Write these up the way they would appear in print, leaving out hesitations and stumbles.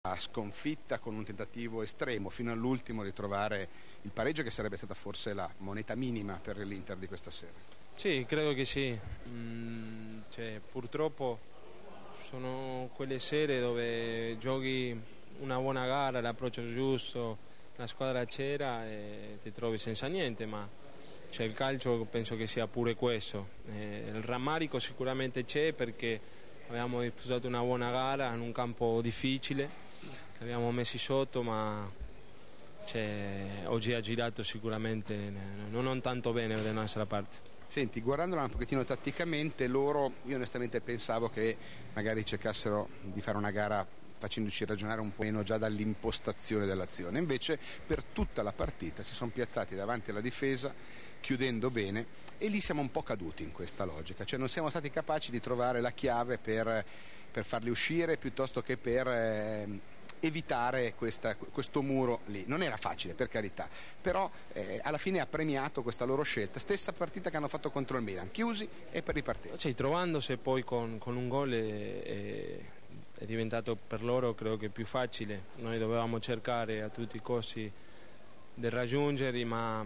sconfitta con un tentativo estremo fino all'ultimo di trovare il pareggio, che sarebbe stata forse la moneta minima per l'Inter di questa sera. Sì, credo che sì. Purtroppo sono quelle sere dove giochi una buona gara, l'approccio giusto, la squadra c'era e ti trovi senza niente, ma il calcio penso che sia pure questo. Il rammarico sicuramente c'è perché abbiamo disputato una buona gara in un campo difficile, abbiamo messi sotto, ma oggi ha girato sicuramente non tanto bene dalla nostra parte. Senti, guardandola un pochettino tatticamente, io onestamente pensavo che magari cercassero di fare una gara facendoci ragionare un po' meno già dall'impostazione dell'azione. Invece per tutta la partita si sono piazzati davanti alla difesa, chiudendo bene, e lì siamo un po' caduti in questa logica, cioè non siamo stati capaci di trovare la chiave per farli uscire piuttosto che per evitare questo muro lì. Non era facile, per carità, però alla fine ha premiato questa loro scelta. Stessa partita che hanno fatto contro il Milan, chiusi e per ripartire. Trovandosi poi con un gol è diventato per loro, credo che più facile. Noi dovevamo cercare a tutti i costi di raggiungerli, ma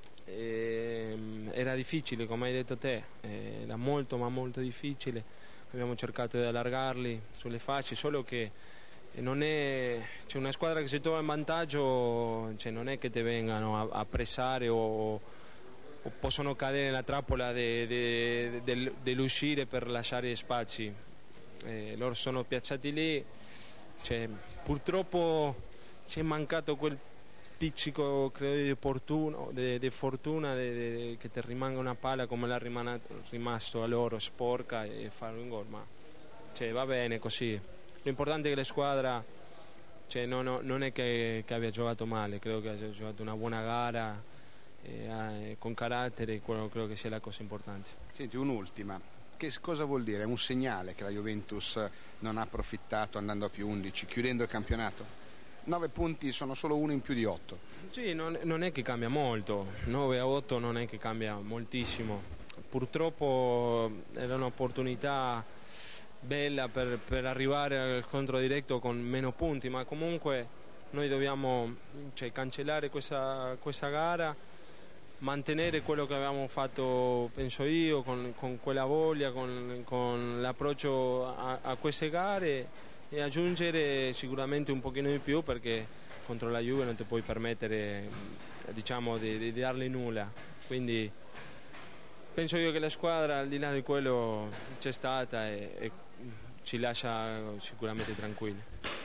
era difficile, come hai detto te, era molto ma molto difficile. Abbiamo cercato di allargarli sulle facce, solo che non è, una squadra che si trova in vantaggio, non è che ti vengano a pressare o possono cadere nella trappola dell'uscire per lasciare spazi. Loro sono piazzati lì, purtroppo ci è mancato quel pizzico, credo, di fortuna che ti rimanga una palla come l'ha rimasto a loro, sporca, e fare un gol, ma va bene così. L'importante è che la squadra non è che abbia giocato male, credo che abbia giocato una buona gara con carattere, quello credo che sia la cosa importante. Senti, un'ultima, che cosa vuol dire? È un segnale che la Juventus non ha approfittato andando a più 11, chiudendo il campionato? 9 punti sono solo uno in più di 8. Sì, non è che cambia molto, 9 a 8 non è che cambia moltissimo, purtroppo era un'opportunità bella per arrivare al scontro diretto con meno punti, ma comunque noi dobbiamo cancellare questa gara, mantenere quello che avevamo fatto, penso io, con quella voglia, con l'approccio a queste gare, e aggiungere sicuramente un pochino di più, perché contro la Juve non ti puoi permettere di darle nulla, quindi penso io che la squadra, al di là di quello, c'è stata e ci lascia sicuramente tranquilli.